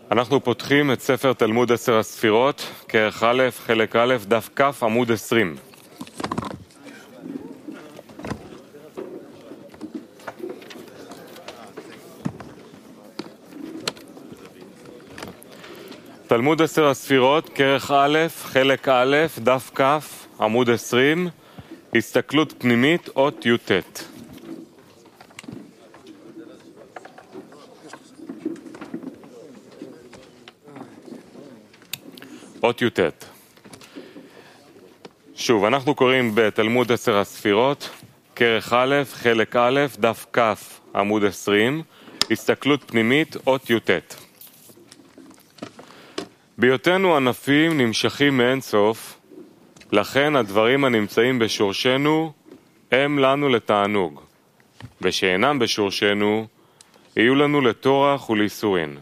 אנחנו פותחים את ספר תלמוד 10 הספירות, כרך א', חלק א', דף כ', עמוד 20. תלמוד 10 הספירות, כרך א', חלק א', דף כ', עמוד 20, הסתכלות פנימית, אות י"ט. אות י"ט. שוב, אנחנו קוראים בתלמוד 10 הספירות, כרך א', חלק א', דף כ', עמוד 20, הסתכלות פנימית, אות י"ט. בהיותנו ענפים נמשכים מאין סוף, לכן הדברים הנמצאים בשורשנו הם לנו לתענוג, ושאינם בשורשנו יהיו לנו לטורח ולייסורין.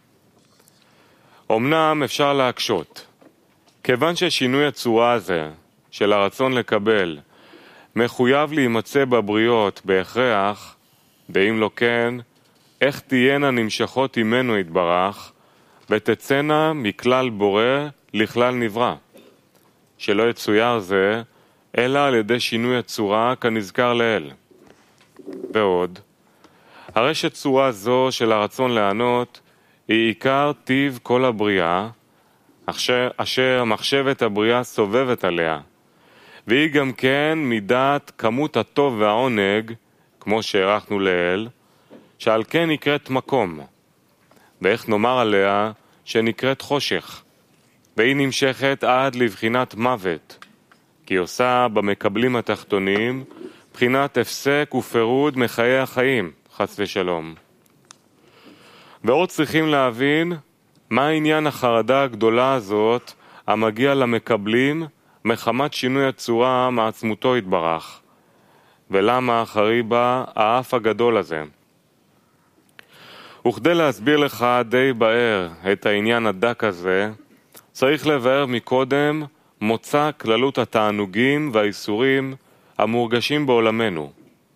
אמנם אפשר להקשות, כיוון ששינוי הצורה הזה של הרצון לקבל מחויב להימצא בבריות בהכרח, ואם לא כן, איך תהיינה נמשכות ממנו יתברך, ותצאנה מכלל בורא לכלל נברא, שלא יצויר זה, אלא על ידי שינוי הצורה כנזכר לאל. ועוד, הרי שצורה זו של הרצון לענות היא עיקר טיב כל הבריאה, אשר מחשבת הבריאה סובבת עליה, והיא גם כן מידת כמות הטוב והעונג, כמו שהערכנו לאל, שעל כן נקראת מקום, ואיך נאמר עליה שנקראת חושך, והיא נמשכת עד לבחינת מוות, כי עושה במקבלים התחתונים בחינת הפסק ופירוד מחיי החיים, חס ושלום. ועוד צריכים להבין מה עניין החרדה הגדולה הזאת המגיע למקבלים מחמת שינוי הצורה מעצמותו יתברך, ולמה אחרי בה האף הגדול הזה. וכדי להסביר לך די בהר את העניין הדק הזה, צריך לבאר מקודם מוצא כללות התענוגים והאיסורים המורגשים בעולמנו.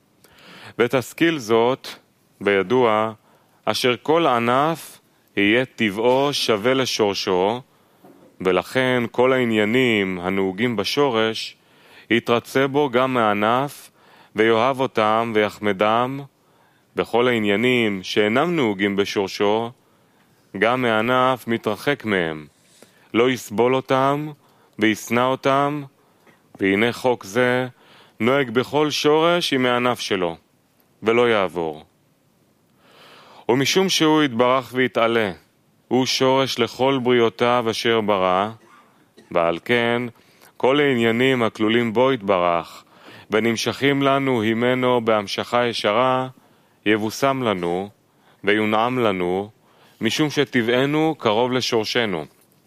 ותשכיל זאת, בידוע, אשר כל ענף יהיה טבעו שווה לשורשו, ולכן כל העניינים הנהוגים בשורש יתרצה בו גם מענף ויאהב אותם ויחמדם, וכל העניינים שאינם נהוגים בשורשו גם מענף מתרחק מהם, לא יסבול אותם וישנא אותם, והנה חוק זה נוהג בכל שורש עם הענף שלו ולא יעבור. ומשום שהוא יתברך ויתעלה, הוא שורש לכל בריאותיו אשר ברא, ועל כן כל העניינים הכלולים בו יתברך ונמשכים לנו הימנו בהמשכה ישרה, יבוסם לנו ויונעם לנו, משום שטבענו קרוב לשורשנו.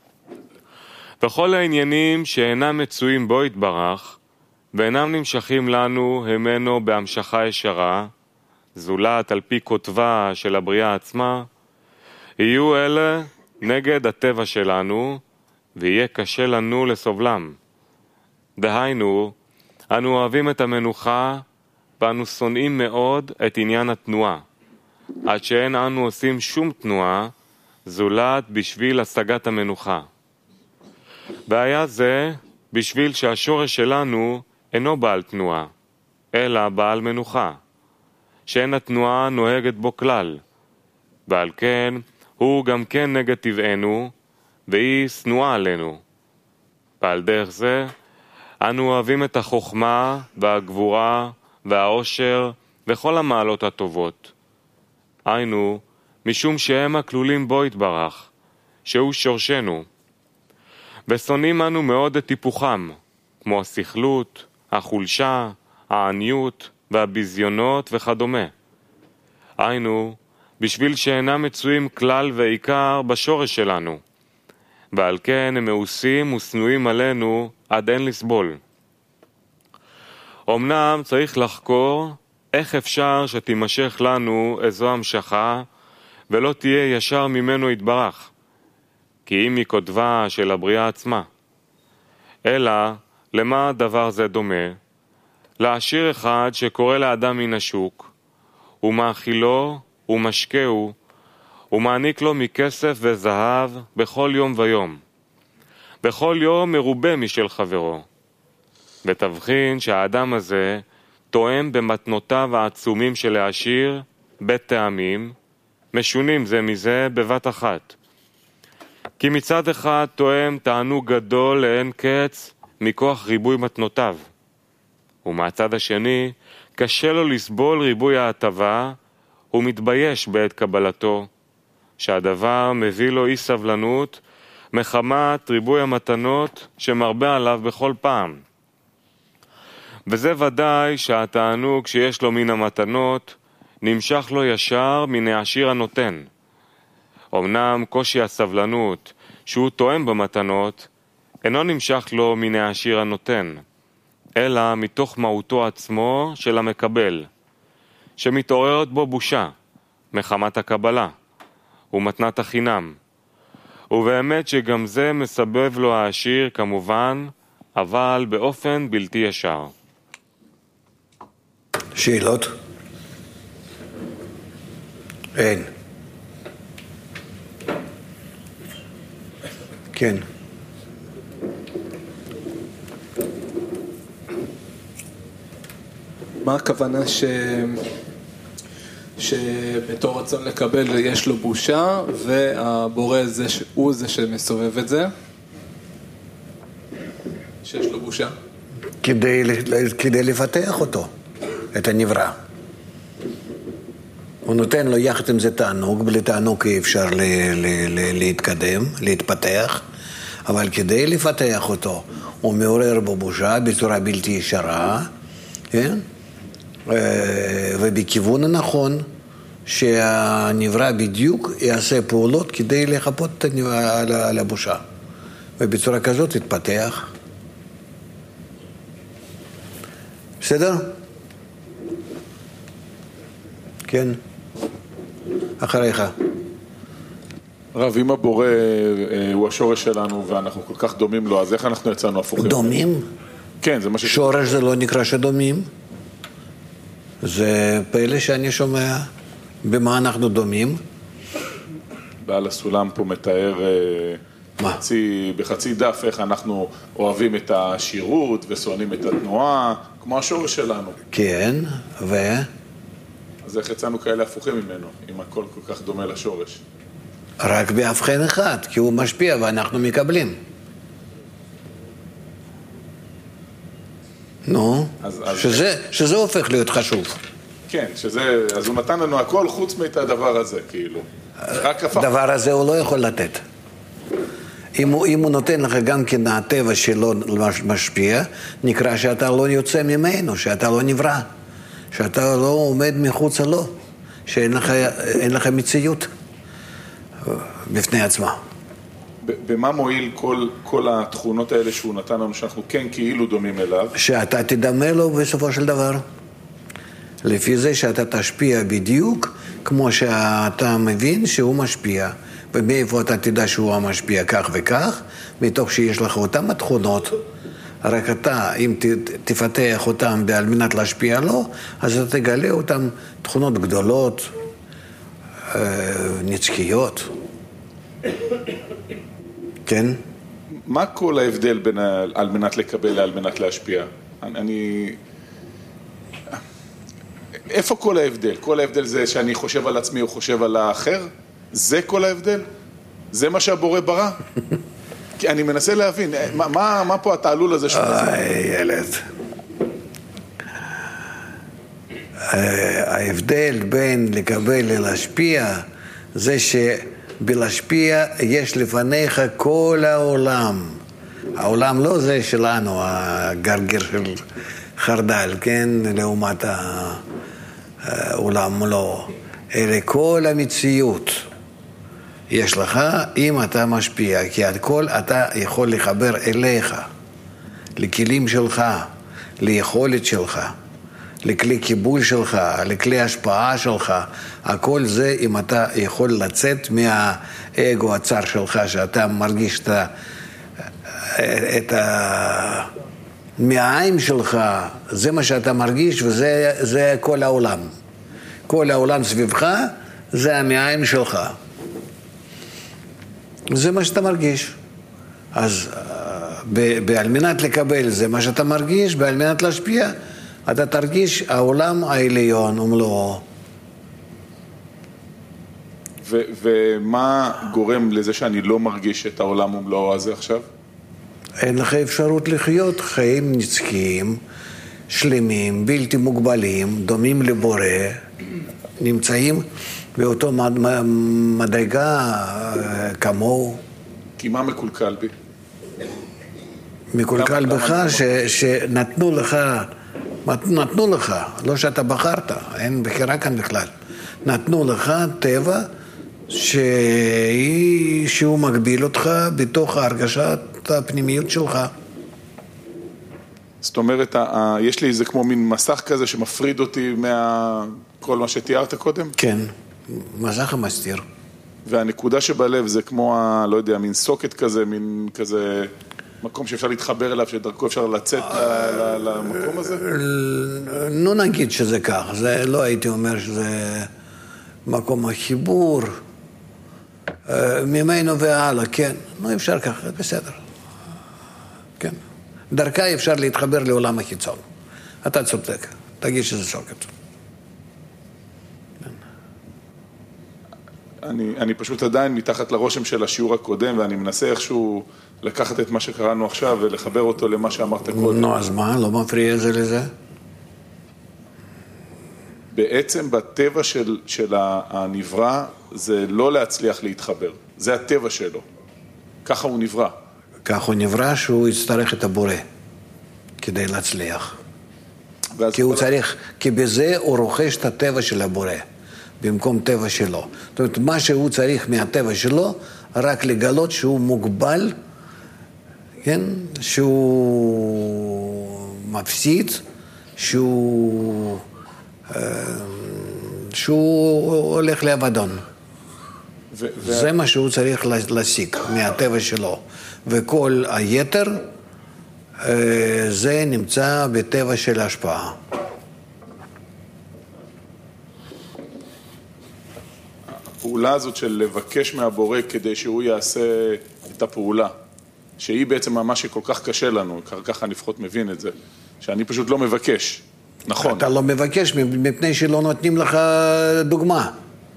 וכל העניינים שאינם מצויים בו יתברך ואינם נמשכים לנו הימנו בהמשכה ישרה, זולת על פי כותבה של הבריאה עצמה, יהיו אלה נגד הטבע שלנו, ויהיה קשה לנו לסובלם. דהיינו, אנו אוהבים את המנוחה, ואנו שונאים מאוד את עניין התנועה, עד שאין אנו עושים שום תנועה, זולת בשביל השגת המנוחה. והיה זה בשביל שהשורש שלנו אינו בעל תנועה, אלא בעל מנוחה, שאין התנועה נוהגת בו כלל, ועל כן הוא גם כן נגד טבענו, והיא שנואה עלינו. ועל דרך זה אנו אוהבים את החוכמה והגבורה והעושר וכל המעלות הטובות. היינו, משום שהם הכלולים בו יתברך, שהוא שורשנו. ושונאים אנו מאוד את טיפוחם, כמו השכלות, החולשה, העניות והביזיונות וכדומה. היינו, בשביל שאינם מצויים כלל ועיקר בשורש שלנו, ועל כן הם מאוסים ושנואים עלינו עד אין לסבול. אמנם צריך לחקור איך אפשר שתימשך לנו איזו המשכה ולא תהיה ישר ממנו יתברך, כי אם היא כותבה של הבריאה עצמה. אלא למה דבר זה דומה? לעשיר אחד שקורא לאדם מן השוק, ומאכילו ומשקהו, ומעניק לו מכסף וזהב בכל יום ויום. בכל יום מרובה משל חברו. ותבחין שהאדם הזה תואם במתנותיו העצומים של העשיר בטעמים, משונים זה מזה בבת אחת. כי מצד אחד תואם תענוג גדול לאין קץ מכוח ריבוי מתנותיו, ומהצד השני קשה לו לסבול ריבוי ההטבה, הוא מתבייש בעת קבלתו, שהדבר מביא לו אי סבלנות מחמת ריבוי המתנות שמרבה עליו בכל פעם. וזה ודאי שהתענוג שיש לו מן המתנות נמשך לו ישר מן העשיר הנותן. אמנם קושי הסבלנות שהוא תואם במתנות אינו נמשך לו מן העשיר הנותן, אלא מתוך מהותו עצמו של המקבל, שמתעוררת בו בושה מחמת הקבלה ומתנת החינם. ובאמת שגם זה מסבב לו העשיר כמובן, אבל באופן בלתי ישר. שאלות? אין. כן. מה הכוונה שבתור רצון לקבל יש לו בושה והבורא הוא זה שמסובב את זה? שיש לו בושה? כדי לפתח אותו, את הנברא. הוא נותן לו יחד עם זה תענוג, בלי תענוג אי אפשר להתקדם, להתפתח, אבל כדי לפתח אותו, הוא מעורר בו בושה בצורה בלתי ישרה, כן? ובכיוון הנכון, שהנברא בדיוק יעשה פעולות כדי לחפות על הבושה. ובצורה כזאת יתפתח. בסדר? כן. אחריך. רב, אם הבורא הוא השורש שלנו ואנחנו כל כך דומים לו, אז איך אנחנו יצאנו הפוכים? דומים? כן, זה מה שורש זה לא נקרא שדומים. זה פלא שאני שומע במה אנחנו דומים. בעל הסולם פה מתאר בחצי דף איך אנחנו אוהבים את השירות ושונאים את התנועה, כמו השורש שלנו. כן, אז איך יצאנו כאלה הפוכים ממנו, אם הכל כל כך דומה לשורש? רק בהבחן אחד, כי הוא משפיע ואנחנו מקבלים. נו, שזה הופך להיות חשוב. כן, אז הוא נתן לנו הכל חוץ מאת הדבר הזה, כאילו. הדבר הזה הוא לא יכול לתת. אם הוא נותן לך גם כן הטבע שלו משפיע, נקרא שאתה לא יוצא ממנו, שאתה לא נברא, שאתה לא עומד מחוץ לו, שאין לך מציאות בפני עצמה. במה מועיל כל התכונות האלה שהוא נתן לנו, שאנחנו כן כאילו דומים אליו? שאתה תדמה לו בסופו של דבר. לפי זה שאתה תשפיע בדיוק כמו שאתה מבין שהוא משפיע. ומאיפה אתה תדע שהוא המשפיע כך וכך? מתוך שיש לך אותם התכונות. רק אתה, אם תפתח אותם על מנת להשפיע לו, אז אתה תגלה אותם תכונות גדולות, נצחיות. כן? מה כל ההבדל בין על מנת לקבל על מנת להשפיע? איפה כל ההבדל? כל ההבדל זה שאני חושב על עצמי או חושב על האחר? זה כל ההבדל? זה מה שהבורא ברא? כי אני מנסה להבין, מה פה התעלול הזה שהוא נתן? ילד. ההבדל בין לקבל ללהשפיע זה שבלהשפיע יש לפניך כל העולם. העולם לא זה שלנו, הגרגר של חרדל, כן? לעומת העולם לא. אלא כל המציאות יש לך אם אתה משפיע, כי הכל אתה יכול לחבר אליך, לכלים שלך, ליכולת שלך, לכלי קיבול שלך, לכלי השפעה שלך. הכל זה אם אתה יכול לצאת מהאגו הצר שלך, שאתה מרגיש את מהעין שלך, זה מה שאתה מרגיש, וזה כל העולם. כל העולם סביבך זה המעיים שלך. זה מה שאתה מרגיש. אז על מנת לקבל זה מה שאתה מרגיש, ועל מנת להשפיע, אתה תרגיש העולם העליון ומלואו. ומה גורם לזה שאני לא מרגיש את העולם ומלואו הזה עכשיו? אין לך אפשרות לחיות חיים נצחיים, שלמים, בלתי מוגבלים, דומים לבורא, נמצאים באותו מדרגה כמוהו. כי מה מקולקל בי? מקולקל בך שנתנו לך, לא שאתה בחרת, אין בחירה כאן בכלל. נתנו לך טבע שהוא מגביל אותך בתוך הרגשת הפנימיות שלך. זאת אומרת, יש לי איזה כמו מין מסך כזה שמפריד אותי כל מה שתיארת קודם? כן, מסך המסתיר. והנקודה שבלב זה כמו, לא יודע, מין סוקט כזה, מין כזה מקום שאפשר להתחבר אליו, שדרכו אפשר לצאת למקום הזה? לא נגיד שזה כך, זה לא הייתי אומר שזה מקום החיבור ממנו והלאה, כן, לא אפשר ככה, בסדר. כן. דרכה אפשר להתחבר לעולם החיצון. אתה צודק, תגיד שזה סוקט. אני פשוט עדיין מתחת לרושם של השיעור הקודם, ואני מנסה איכשהו לקחת את מה שקראנו עכשיו ולחבר אותו למה שאמרת קודם. נו, אז מה? לא מפריע זה לזה? בעצם בטבע של הנברא זה לא להצליח להתחבר. זה הטבע שלו. ככה הוא נברא. כך הוא נברא שהוא יצטרך את הבורא כדי להצליח. כי הוא צריך, כי בזה הוא רוכש את הטבע של הבורא, במקום טבע שלו. זאת אומרת, מה שהוא צריך מהטבע שלו, רק לגלות שהוא מוגבל, כן? שהוא מפסיד, שהוא הולך לאבדון. זה מה שהוא צריך להשיג מהטבע שלו. וכל היתר, זה נמצא בטבע של השפעה. הפעולה הזאת של לבקש מהבורא כדי שהוא יעשה את הפעולה, שהיא בעצם מה שכל כך קשה לנו, ככה אני לפחות מבין את זה, שאני פשוט לא מבקש, נכון. אתה לא מבקש מפני שלא נותנים לך דוגמה.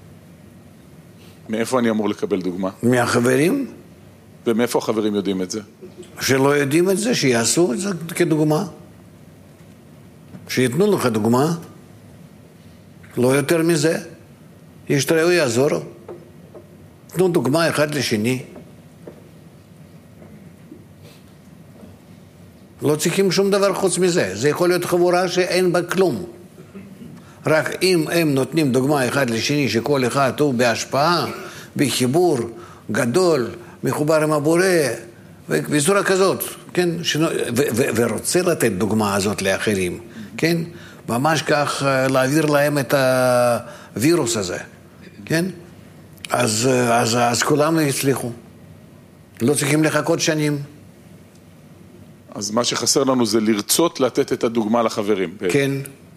מאיפה אני אמור לקבל דוגמה? מהחברים? ומאיפה החברים יודעים את זה? שלא יודעים את זה, שיעשו את זה כדוגמה. שיתנו לך דוגמה. לא יותר מזה. ישתראו יעזור. תנו דוגמה אחד לשני. לא צריכים שום דבר חוץ מזה. זה יכול להיות חבורה שאין בה כלום. רק אם הם נותנים דוגמה אחד לשני שכל אחד הוא בהשפעה, בחיבור גדול, מחובר עם הבורא, ובצורה כזאת, כן? ורוצה לתת דוגמה הזאת לאחרים, כן? ממש כך להעביר להם את הווירוס הזה, כן? אז כולם יצליחו. לא צריכים לחכות שנים. אז מה שחסר לנו זה לרצות לתת את הדוגמה לחברים. כן.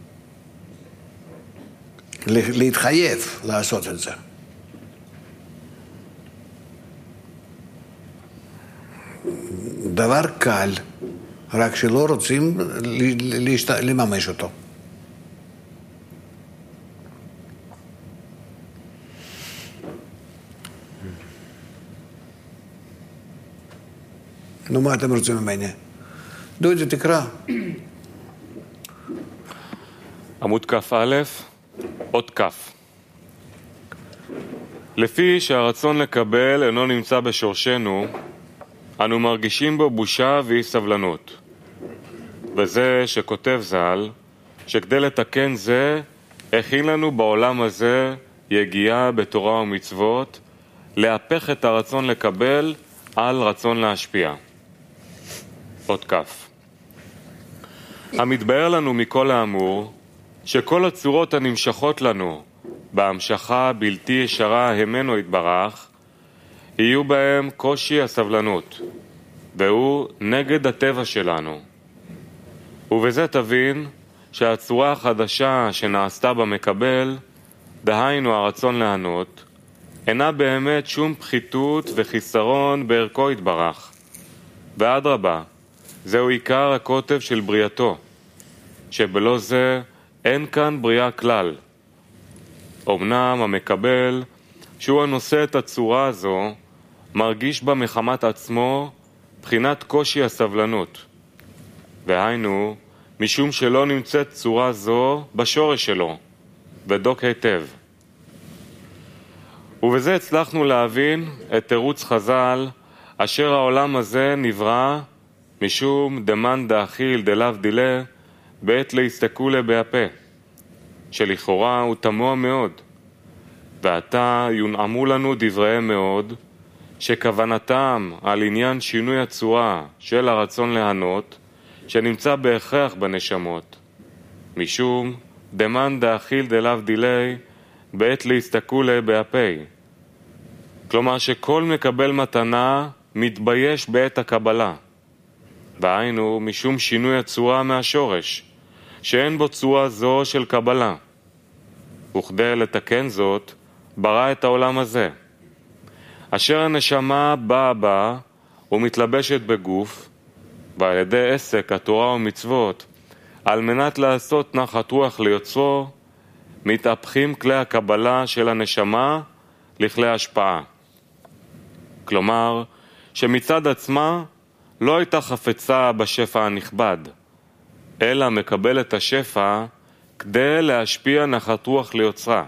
להתחייב לעשות את זה. דבר קל, רק שלא רוצים לממש אותו. נו, מה אתם רוצים ממני? דודי, תקרא. עמוד כף א', עוד כף. לפי שהרצון לקבל אינו נמצא בשורשנו, אנו מרגישים בו בושה ואי סבלנות. וזה שכותב ז"ל, שכדי לתקן זה, הכין לנו בעולם הזה יגיעה בתורה ומצוות, להפך את הרצון לקבל על רצון להשפיע. עוד כף. המתבהר לנו מכל האמור, שכל הצורות הנמשכות לנו בהמשכה בלתי ישרה המנו יתברך, יהיו בהם קושי הסבלנות, והוא נגד הטבע שלנו. ובזה תבין שהצורה החדשה שנעשתה במקבל, דהיינו הרצון לענות, אינה באמת שום פחיתות וחיסרון בערכו יתברך. ואדרבה, זהו עיקר הקוטב של בריאתו, שבלא זה אין כאן בריאה כלל. אמנם המקבל, שהוא הנושא את הצורה הזו, מרגיש בה מחמת עצמו בחינת קושי הסבלנות. והיינו, משום שלא נמצאת צורה זו בשורש שלו, בדוק היטב. ובזה הצלחנו להבין את תירוץ חז"ל, אשר העולם הזה נברא משום דמאן דאכיל דלאו דילה בעת להסתכולה בהפה, שלכאורה הוא תמוה מאוד. ועתה יונעמו לנו דבריהם מאוד, שכוונתם על עניין שינוי הצורה של הרצון להנות, שנמצא בהכרח בנשמות, משום דמאן דאכיל דלאו דילה בעת להסתכולה בהפה. כלומר שכל מקבל מתנה מתבייש בעת הקבלה, והיינו משום שינוי הצורה מהשורש, שאין בו צורה זו של קבלה. וכדי לתקן זאת, ברא את העולם הזה, אשר הנשמה באה בה ומתלבשת בגוף, ועל ידי עסק התורה ומצוות, על מנת לעשות נחת רוח ליוצרו, מתהפכים כלי הקבלה של הנשמה לכלי השפעה. כלומר, שמצד עצמה לא הייתה חפצה בשפע הנכבד, אלא מקבל את השפע כדי להשפיע נחת רוח ליוצרה.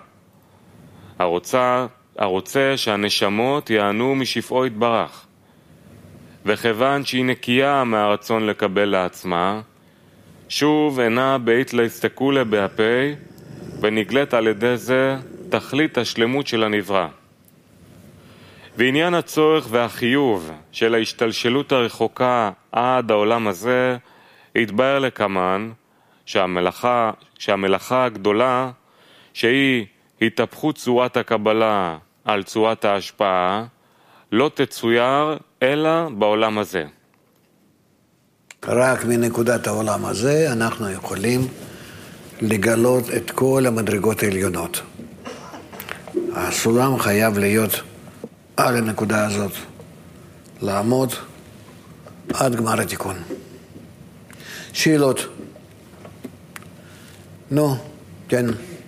הרוצה שהנשמות יענו משפעו יתברך. וכיוון שהיא נקייה מהרצון לקבל לעצמה, שוב אינה בעת להסתכולה בהפה, ונגלית על ידי זה תכלית השלמות של הנברא. ועניין הצורך והחיוב של ההשתלשלות הרחוקה עד העולם הזה, התבהר לכמן שהמלאכה הגדולה, שהיא התהפכות צורת הקבלה על צורת ההשפעה, לא תצויר אלא בעולם הזה. רק מנקודת העולם הזה אנחנו יכולים לגלות את כל המדרגות העליונות. הסולם חייב להיות על הנקודה הזאת, לעמוד עד גמר התיקון. שאלות? נו, כן.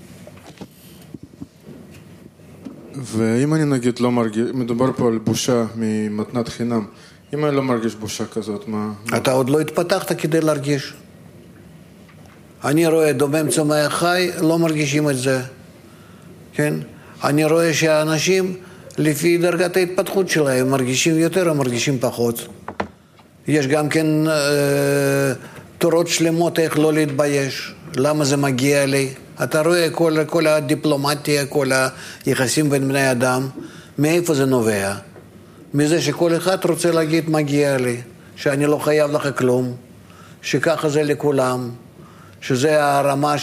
ואם אני נגיד לא מרגיש, מדובר פה על בושה ממתנת חינם, אם אני לא מרגיש בושה כזאת, מה? אתה עוד לא התפתחת כדי להרגיש. אני רואה דומם צומח חי, לא מרגישים את זה. כן? אני רואה שהאנשים, לפי דרגת ההתפתחות שלהם, מרגישים יותר או מרגישים פחות. יש גם כן תורות שלמות איך לא להתבייש. למה זה מגיע לי? אתה רואה כל הדיפלומטיה, כל היחסים בין בני אדם, מאיפה זה נובע? מזה שכל אחד רוצה להגיד מגיע לי, שאני לא חייב לך כלום, שככה זה לכולם, שזה הרמה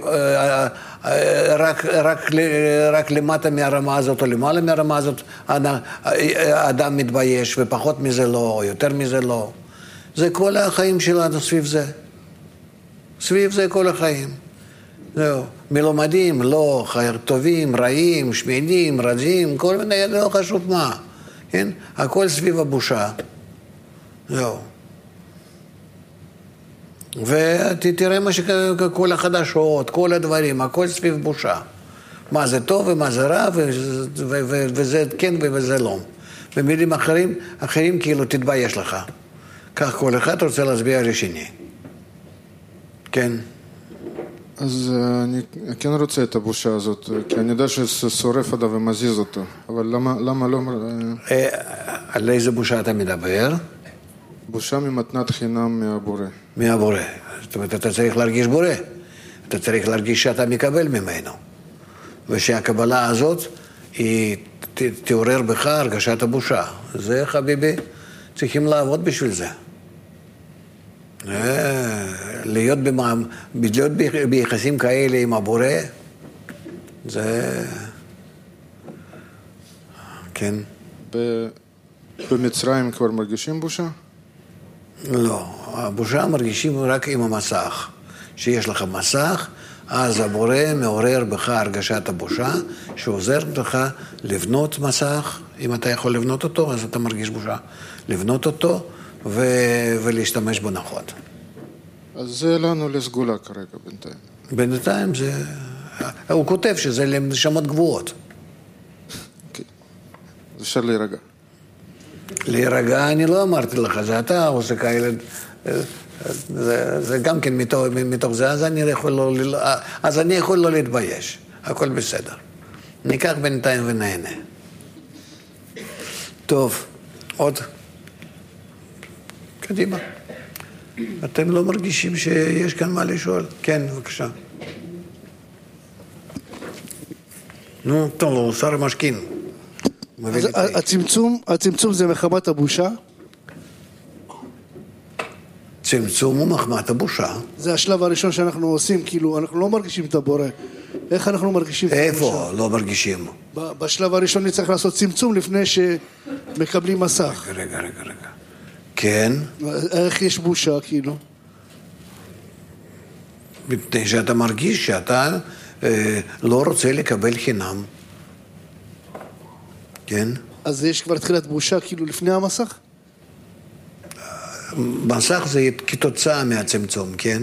רק למטה מהרמה הזאת או למעלה מהרמה הזאת, האדם מתבייש, ופחות מזה לא, או יותר מזה לא. זה כל החיים שלנו סביב זה. סביב זה כל החיים. זהו. מלומדים, לא, טובים, רעים, שמנים, רזים, כל מיני, לא חשוב מה. כן? הכל סביב הבושה. זהו. ותראה מה שכל החדשות, כל הדברים, הכל סביב בושה. מה זה טוב ומה זה רע, וזה כן וזה לא. במילים אחרים כאילו תתבייש לך. כך כל אחד רוצה להסביר לשני. כן. אז אני כן רוצה את הבושה הזאת, כי אני יודע ששורף אדם ומזיז אותו, אבל למה לא... על איזה בושה אתה מדבר? בושה ממתנת חינם מהבורא. מהבורא. זאת אומרת, אתה צריך להרגיש בורא. אתה צריך להרגיש שאתה מקבל ממנו. ושהקבלה הזאת, היא תעורר בך הרגשת הבושה. זה, חביבי, צריכים לעבוד בשביל זה. להיות ביחסים כאלה עם הבורא, זה... כן. במצרים כבר מרגישים בושה? לא, הבושה מרגישים רק עם המסך. שיש לך מסך, אז הבורא מעורר בך הרגשת הבושה, שעוזרת לך לבנות מסך, אם אתה יכול לבנות אותו, אז אתה מרגיש בושה, לבנות אותו ולהשתמש בו נכון. אז זה לנו לסגולה כרגע בינתיים. בינתיים זה... הוא כותב שזה לנשמות גבוהות. אוקיי. אז אפשר להירגע. להירגע אני לא אמרתי לך, זה אתה עושה כאלה... זה גם כן מתוך זה, אז אני יכול לא להתבייש, הכל בסדר. ניקח בינתיים ונהנה. טוב, עוד. קדימה. אתם לא מרגישים שיש כאן מה לשאול? כן, בבקשה. נו, טוב, הוא שר משכין. אז הצמצום זה מחמת הבושה? צמצום הוא מחמת הבושה. זה השלב הראשון שאנחנו עושים, כאילו, אנחנו לא מרגישים את הבורא. איך אנחנו מרגישים את הבושה? איפה לא מרגישים? בשלב הראשון צריך לעשות צמצום לפני שמקבלים מסך. רגע. כן. איך יש בושה, כאילו? מפני שאתה מרגיש שאתה לא רוצה לקבל חינם. כן? אז יש כבר תחילת בושה, כאילו, לפני המסך? מסך זה כתוצאה מהצמצום, כן?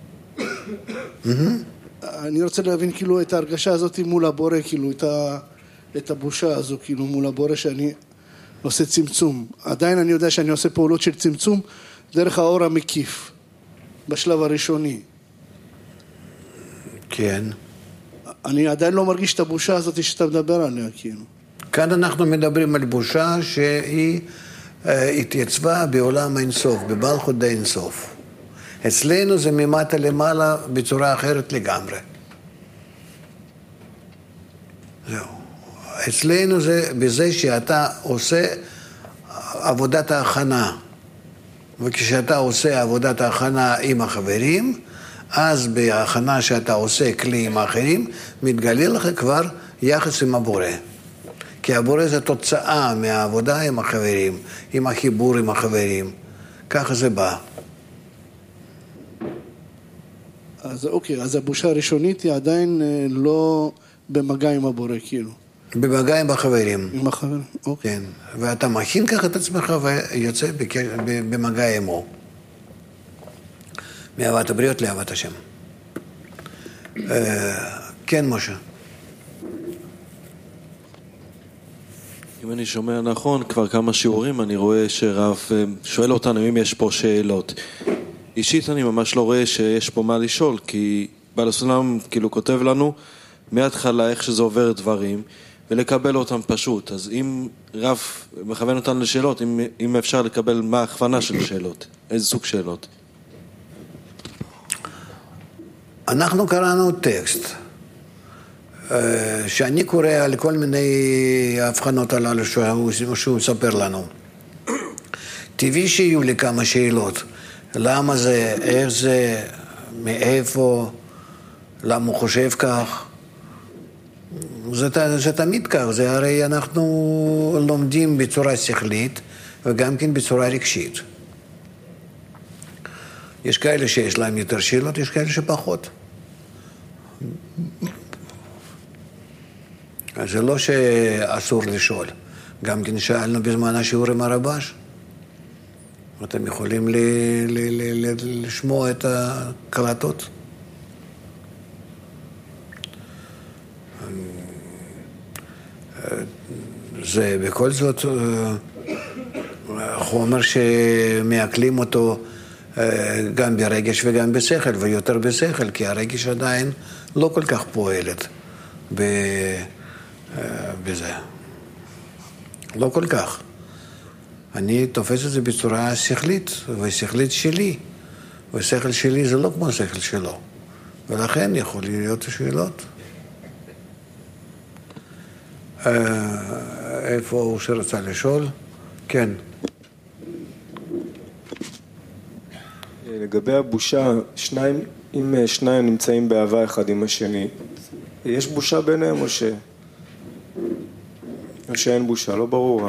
אני רוצה להבין כאילו את ההרגשה הזאת מול הבורא, כאילו את הבושה הזו, כאילו מול הבורא שאני עושה צמצום. עדיין אני יודע שאני עושה פעולות של צמצום דרך האור המקיף, בשלב הראשוני. כן. אני עדיין לא מרגיש את הבושה הזאת שאתה מדבר עליה, כאילו. כאן אנחנו מדברים על בושה שהיא התייצבה בעולם האינסוף, בבלחוד האינסוף. אצלנו זה ממטה למעלה בצורה אחרת לגמרי. זהו. אצלנו זה בזה שאתה עושה עבודת ההכנה. וכשאתה עושה עבודת ההכנה עם החברים, אז בהכנה שאתה עושה כלי עם האחרים, מתגלה לך כבר יחס עם הבורא. כי הבורא זה תוצאה מהעבודה עם החברים, עם החיבור עם החברים. ככה זה בא. אז אוקיי, אז הבושה הראשונית היא עדיין לא במגע עם הבורא, כאילו. במגע עם החברים. עם החברים, אוקיי. כן, ואתה מכין ככה את עצמך ויוצא במגע עמו. מאהבת הבריות לאהבת השם. כן, משה. אם אני שומע נכון, כבר כמה שיעורים אני רואה שרב שואל אותנו אם יש פה שאלות. אישית אני ממש לא רואה שיש פה מה לשאול, כי בעל הסולם כאילו כותב לנו מההתחלה איך שזה עובר דברים, ולקבל אותם פשוט. אז אם רב מכוון אותנו לשאלות, אם אפשר לקבל מה ההכוונה של שאלות, איזה סוג שאלות? אנחנו קראנו טקסט, שאני קורא על כל מיני הבחנות הללו שהוא מספר לנו. טבעי שיהיו לי כמה שאלות. למה זה, איך זה, מאיפה, למה הוא חושב כך. זה תמיד כך, זה הרי אנחנו לומדים בצורה שכלית וגם כן בצורה רגשית. יש כאלה שיש להם יותר שאלות, יש כאלה שפחות. אז זה לא שאסור לשאול. גם כן שאלנו בזמן השיעור עם הרבש. אתם יכולים לשמוע את הקלטות. זה בכל זאת חומר שמעכלים אותו גם ברגש וגם בשכל, ויותר בשכל, כי הרגש עדיין לא כל כך פועלת בזה. לא כל כך. אני תופס את זה בצורה שכלית, ושכלית שלי. ושכל שלי זה לא כמו שכל שלו. ולכן יכול להיות שאלות. איפה הוא שרצה לשאול? כן. לגבי הבושה, אם שניים נמצאים באהבה אחד עם השני, יש בושה ביניהם או שאין בושה? לא ברור.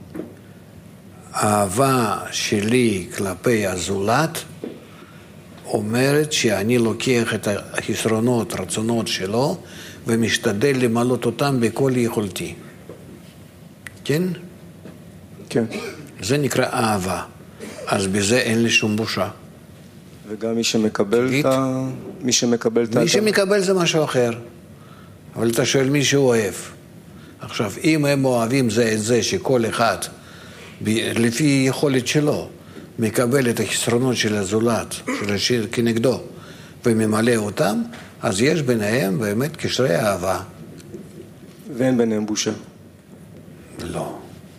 האהבה שלי כלפי הזולת אומרת שאני לוקח את החסרונות, רצונות שלו, ומשתדל למלות אותם בכל יכולתי. כן? כן. זה נקרא אהבה. אז בזה אין לי שום בושה. וגם מי שמקבל מי שמקבל זה משהו אחר. אבל אתה שואל מי שהוא אוהב. עכשיו, אם הם אוהבים זה את זה שכל אחד, לפי יכולת שלו, מקבל את החסרונות של הזולת, של השיר כנגדו, וממלא אותם, אז יש ביניהם באמת קשרי אהבה. ואין ביניהם בושה. לא.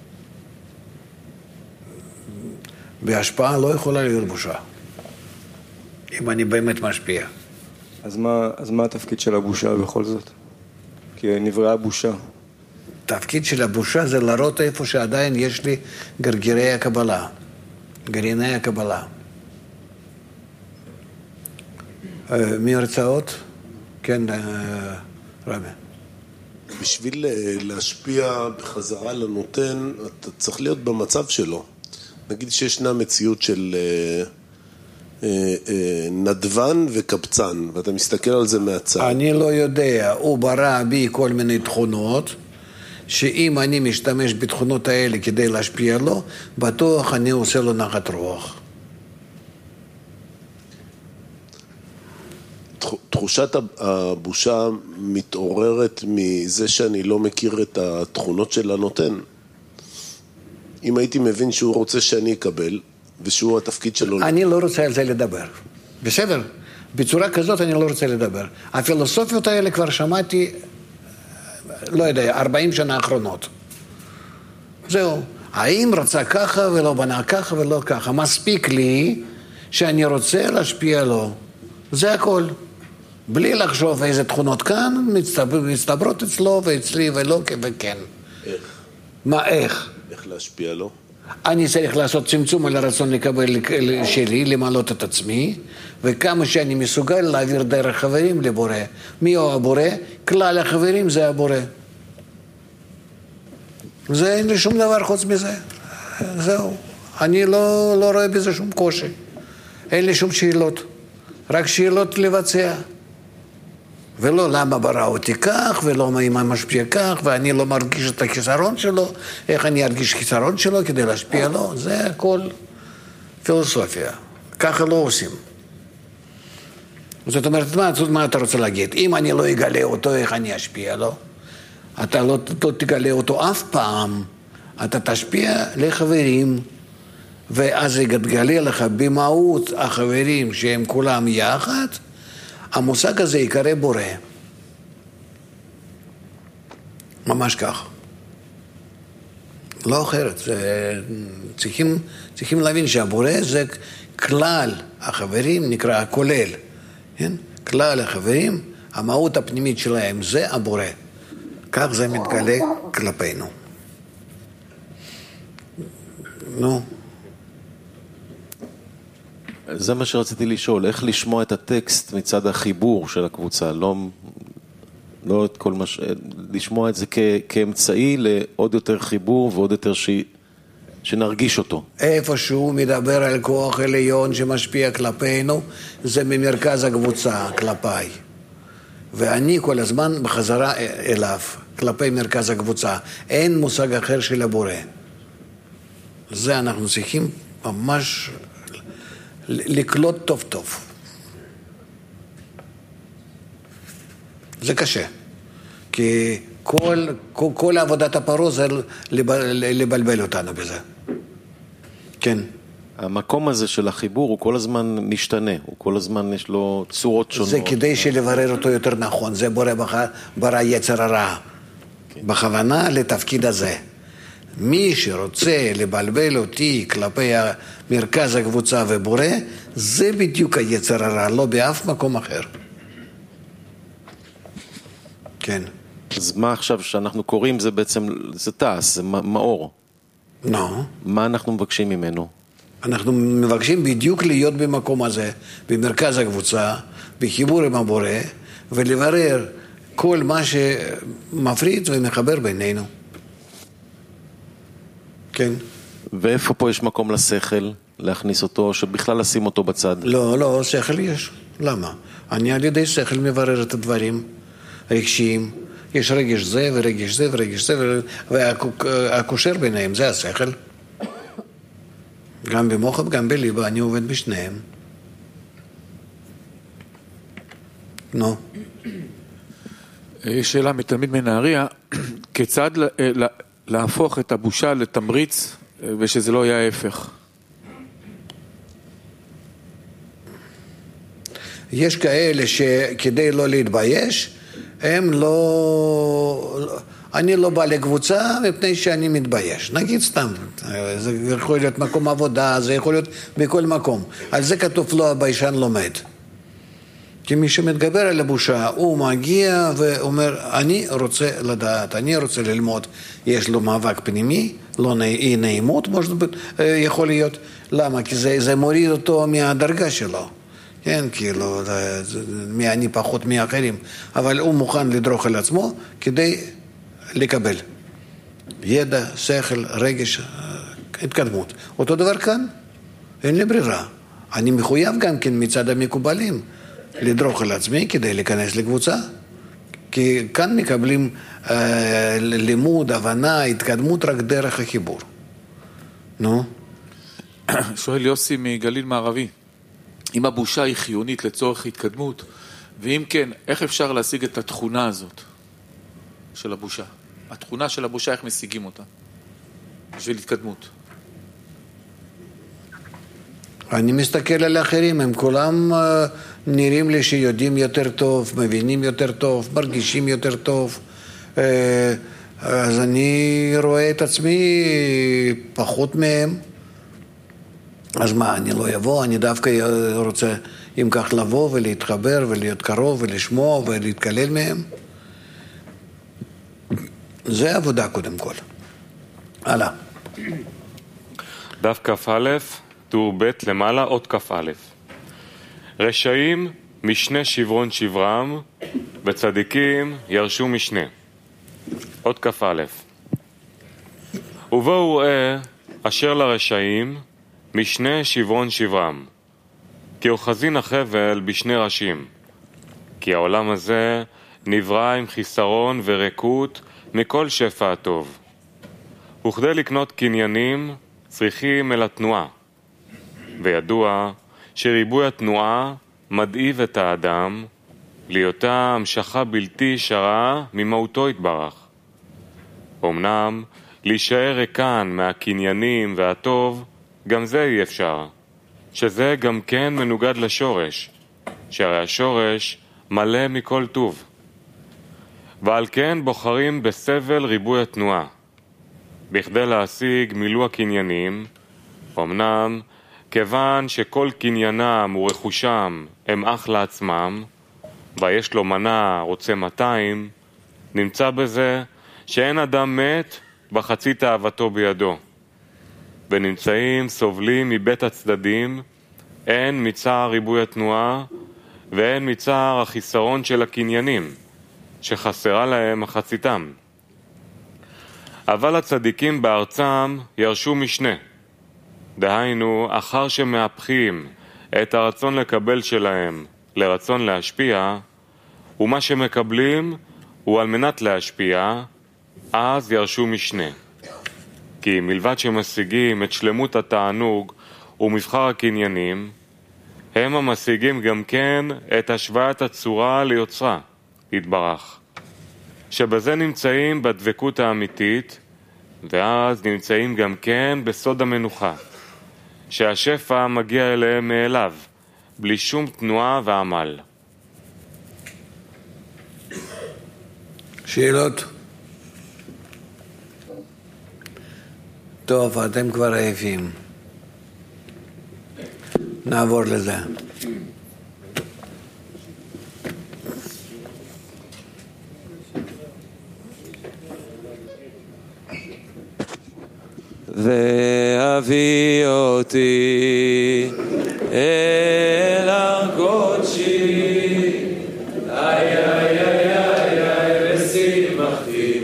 בהשפעה לא יכולה להיות בושה. אם אני באמת משפיע. אז מה התפקיד של הבושה בכל זאת? כי נבראה בושה. התפקיד של הבושה זה להראות איפה שעדיין יש לי גרגירי הקבלה. גרעיני הקבלה. מי הרצאות? כן, רבי. בשביל להשפיע בחזרה לנותן, אתה צריך להיות במצב שלו. נגיד שישנה מציאות של נדבן וקבצן, ואתה מסתכל על זה מהצד. אני לא יודע, הוא ברא בי כל מיני תכונות, שאם אני משתמש בתכונות האלה כדי להשפיע לו, בטוח אני עושה לו נחת רוח. תחושת הבושה מתעוררת מזה שאני לא מכיר את התכונות של הנותן. אם הייתי מבין שהוא רוצה שאני אקבל, ושהוא התפקיד שלו... אני לא רוצה על זה לדבר. בסדר? בצורה כזאת אני לא רוצה לדבר. הפילוסופיות האלה כבר שמעתי, לא יודע, 40 שנה האחרונות. זהו. האם רצה ככה ולא בנה ככה ולא ככה? מספיק לי שאני רוצה להשפיע לו. זה הכל. בלי לחשוב איזה תכונות כאן, מצטברות אצלו ואצלי ולא וכן. איך? מה איך? איך להשפיע לו? אני צריך לעשות צמצום על הרצון לקבל שלי, למלות את עצמי, וכמה שאני מסוגל להעביר דרך חברים לבורא. מי הוא הבורא? כלל החברים זה הבורא. זה אין לי שום דבר חוץ מזה. זהו. אני לא רואה בזה שום קושי. אין לי שום שאלות. רק שאלות לבצע. ולא למה ברא אותי כך, ולא מה משפיע כך, ואני לא מרגיש את החיסרון שלו, איך אני ארגיש חיסרון שלו כדי להשפיע לו, זה הכל פילוסופיה. ככה לא עושים. זאת אומרת, מה אתה רוצה להגיד? אם אני לא אגלה אותו, איך אני אשפיע לו? אתה לא תגלה אותו אף פעם, אתה תשפיע לחברים, ואז יגלה לך במהות החברים שהם כולם יחד, המושג הזה יקרא בורא. ממש כך. לא אחרת. צריכים להבין שהבורא זה כלל החברים, נקרא הכולל. כן? כלל החברים, המהות הפנימית שלהם זה הבורא. כך זה מתגלה כלפינו. נו. זה מה שרציתי לשאול, איך לשמוע את הטקסט מצד החיבור של הקבוצה, לא את כל מה לשמוע את זה כאמצעי לעוד יותר חיבור ועוד יותר שנרגיש אותו. איפה שהוא מדבר על כוח עליון שמשפיע כלפינו, זה ממרכז הקבוצה כלפיי. ואני כל הזמן בחזרה אליו, כלפי מרכז הקבוצה. אין מושג אחר של הבורא. זה אנחנו צריכים ממש לקלוט טוב טוב. זה קשה. כי כל עבודת הפרעה זה לבלבל אותנו בזה. כן. המקום הזה של החיבור הוא כל הזמן משתנה, הוא כל הזמן יש לו צורות שונות. זה כדי שלברר אותו יותר נכון, זה ברא יצר הרע. בכוונה לתפקיד הזה. מי שרוצה לבלבל אותי כלפי מרכז הקבוצה ובורא, זה בדיוק היצר הרע, לא באף מקום אחר. כן. אז מה עכשיו שאנחנו קוראים זה בעצם, זה תעש, זה מאור. לא. מה אנחנו מבקשים ממנו? אנחנו מבקשים בדיוק להיות במקום הזה, במרכז הקבוצה, בחיבור עם הבורא, ולברר כל מה שמפריד ומחבר בינינו. כן. ואיפה פה יש מקום לשכל? להכניס אותו, או שבכלל לשים אותו בצד? לא, שכל יש. למה? אני על ידי שכל מברר את הדברים רגשיים. יש רגש זה ורגש זה ורגש זה, והקושר ביניהם זה השכל. גם במוח וגם בליבה, אני עובד בשניהם. נו. יש שאלה מתלמיד מנהריה, כיצד להפוך את הבושה לתמריץ ושזה לא יהיה ההפך? יש כאלה שכדי לא להתבייש, הם אני לא בא לקבוצה מפני שאני מתבייש. נגיד סתם, זה יכול להיות מקום עבודה, זה יכול להיות בכל מקום. על זה כתוב לא הביישן לומד. כי מי שמתגבר על הבושה, הוא מגיע ואומר, אני רוצה לדעת, אני רוצה ללמוד. יש לו מאבק פנימי, לא אי נעימות, יכול להיות. למה? כי זה מוריד אותו מהדרגה שלו. כן, כאילו, אני פחות מאחרים. אבל הוא מוכן לדרוך על עצמו כדי לקבל. ידע, שכל, רגש, התקדמות. אותו דבר כאן, אין לי ברירה. אני מחויב גם כן מצד המקובלים. לדרוך על עצמי כדי להיכנס לקבוצה. כי כאן מקבלים לימוד, הבנה, התקדמות רק דרך החיבור. נו? שואל יוסי מגליל מערבי, אם הבושה היא חיונית לצורך התקדמות, ואם כן, איך אפשר להשיג את התכונה הזאת של הבושה? התכונה של הבושה, איך משיגים אותה? בשביל התקדמות. אני מסתכל על האחרים, הם כולם נראים לי שיודעים יותר טוב, מבינים יותר טוב, מרגישים יותר טוב. אז אני רואה את עצמי פחות מהם. אז מה, אני לא אבוא, אני דווקא רוצה אם כך לבוא ולהתחבר ולהיות קרוב ולשמוע ולהתקלל מהם. זה עבודה קודם כל. הלאה. דף כ"א, טור ב' למעלה, עוד כ"א. רשעים משנה שברון שברם, וצדיקים ירשו משנה. עוד כ"א. ובואו ראה אשר לרשעים משנה שברון שברם, כי אוחזין החבל בשני ראשים. כי העולם הזה נברא עם חיסרון וריקות מכל שפע הטוב. וכדי לקנות קניינים צריכים אל התנועה. וידוע שריבוי התנועה מדאיב את האדם, להיותה המשכה בלתי שרה ממהותו יתברך. אמנם להישאר ריקן מהקניינים והטוב, גם זה אי אפשר, שזה גם כן מנוגד לשורש, שהרי השורש מלא מכל טוב. ועל כן בוחרים בסבל ריבוי התנועה, בכדי להשיג מילוא הקניינים. אמנם כיוון שכל קניינם ורכושם הם אך לעצמם, ויש לו מנה רוצה 200, נמצא בזה שאין אדם מת בחצי תאוותו בידו. ונמצאים סובלים מבית הצדדים, הן מצער ריבוי התנועה והן מצער החיסרון של הקניינים, שחסרה להם מחציתם. אבל הצדיקים בארצם ירשו משנה, דהיינו, אחר שמהפכים את הרצון לקבל שלהם לרצון להשפיע, ומה שמקבלים הוא על מנת להשפיע, אז ירשו משנה. כי מלבד שמשיגים את שלמות התענוג ומבחר הקניינים, הם המשיגים גם כן את השוואת הצורה ליוצרה, יתברך. שבזה נמצאים בדבקות האמיתית, ואז נמצאים גם כן בסוד המנוחה, שהשפע מגיע אליהם מאליו, בלי שום תנועה ועמל. שאלות? טוב, אתם כבר עייפים. נעבור לזה. והביא אותי אל הר קודשי, איי איי איי איי איי ושימחתי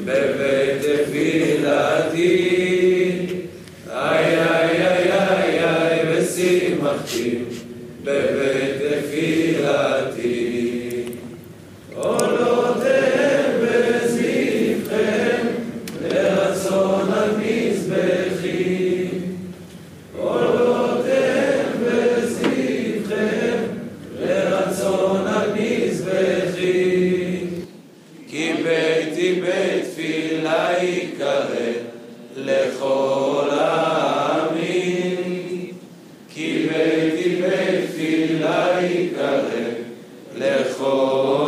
בבית תפילתי, איי איי איי איי יקרא לכל העמים, כי ביתי בית תפילה יקרא לכל